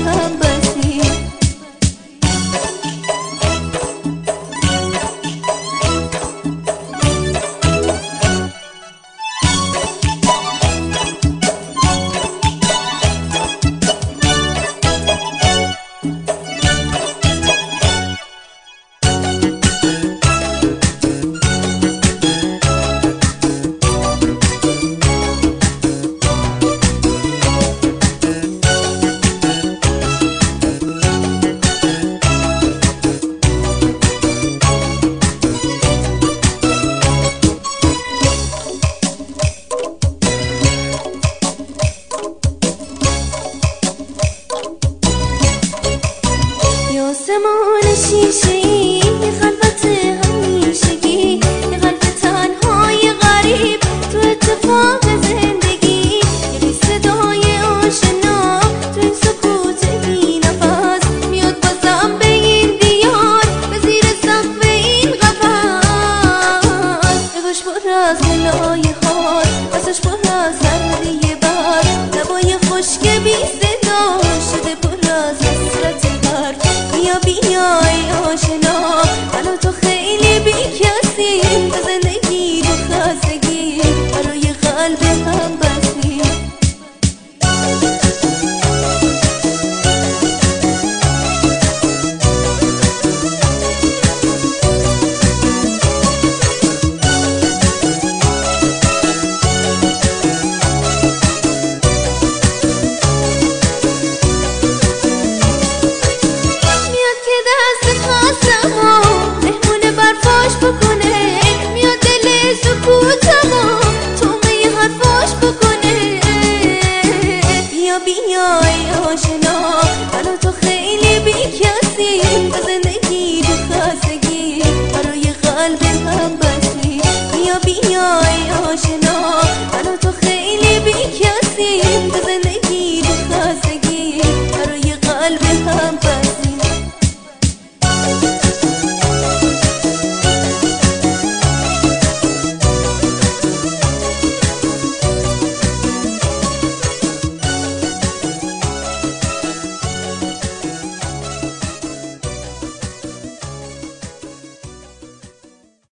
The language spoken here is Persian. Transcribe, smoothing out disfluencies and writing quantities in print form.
هم بسی. آسمان شیشه‌ای خلوت همیشگی، یه قلب تنهای غریب تو اتفاق زندگی، یه صدای آشنا تو این سکوت بی نفس میاد بازم به این دیار، به زیر سقف این قفس. نگاش پر از گلای خار، واسش پر از سردی برف، لبای خشک بی صدا شده پر از حسرت غرق. بیا بیا ای آشنا، من تو خیلی بی کسی، به زندگی تو خستگی برای قلب هم بسی. بکنه میاد دل سکوتمو تومه حرفاش بکنه. بیا بیا ای آشنا، من تو خیلی بی کسی،